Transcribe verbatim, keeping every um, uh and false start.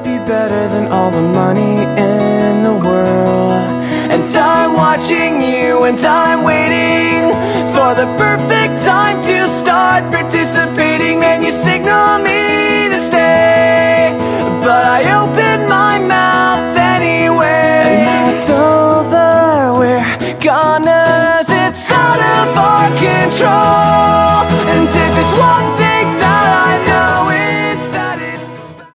would be better than all the money in the world. And I'm watching you and I'm waiting for the perfect time to start participating. Man, you signal me to stay, but I open my mouth anyway. And now it's over, we're gone, as it's out of our control.